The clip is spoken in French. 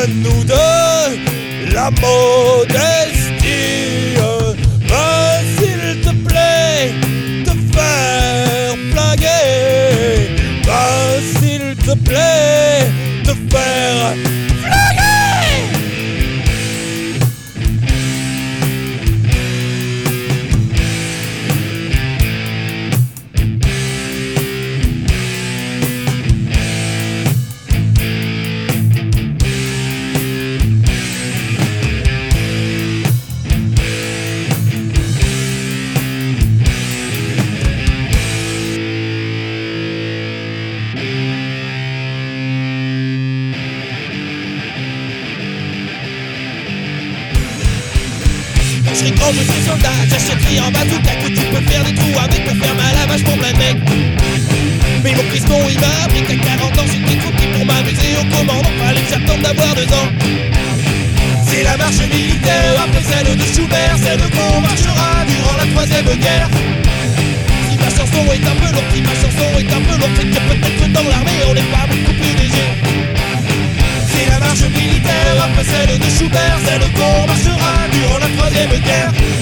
Donne-nous de la modestie. Va s'il te plaît te faire flinguer. Va s'il te plaît te faire flinguer. Je serai grand, je serai soldat, j'achèterai un bazooka que tu peux faire des trous avec pour faire ma lavage pour plein de mecs. Mais mon piston il m'a appris qu'à 40 ans j'étais trop petit pour m'amuser aux commandes. Fallait que j'attende d'avoir 2 ans. C'est la marche militaire après celle de Schubert, celle qu'on marchera durant la 3e guerre. Si ma chanson est un peu lourde, si ma chanson est un peu lourde, c'est que peut-être que dans l'armée on n'est pas beaucoup plus léger. C'est la marche militaire après celle de Schubert, celle qu'on marchera durant la 3e guerre.